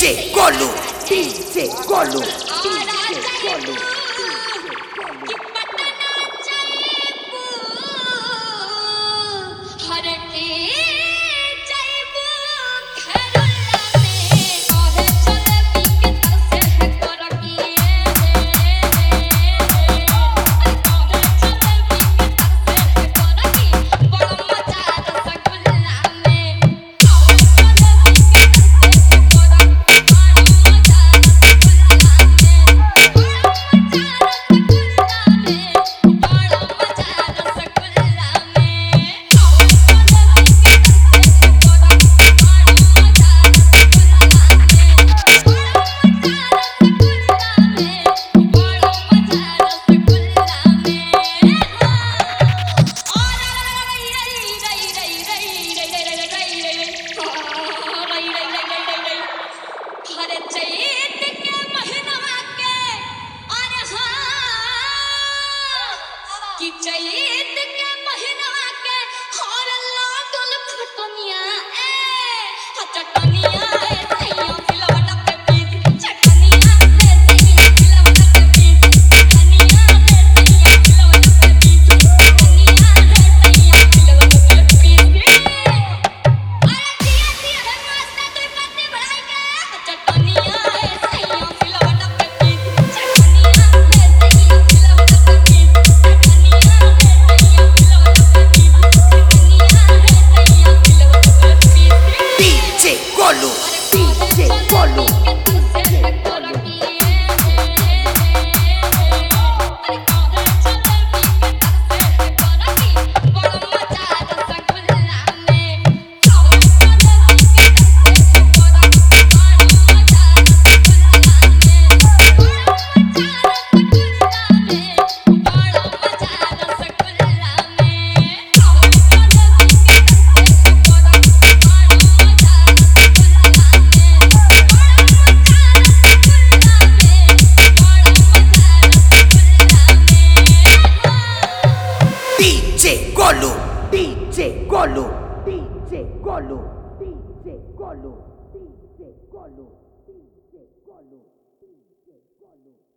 DJ Golu, DJ Golu, DJ Golu. चैत के महीना के हर लागल खटनिया चटनिया सैया फिलवट पे पीस चटनिया सैया फिलवट पे पीस चटनिया सैया फिलवट पे पीस चटनिया सैया फिलवट पे पीस अरे दिया दिया है मस्त तू पत्ती बढ़ाई के चटनिया सैया फिलवट पे पीस चटनिया सैया फिलवट पे पीस DJ Golu, DJ Golu. DJ Golu, DJ Golu, DJ Golu, DJ Golu, DJ Golu, DJ Golu, DJ Golu.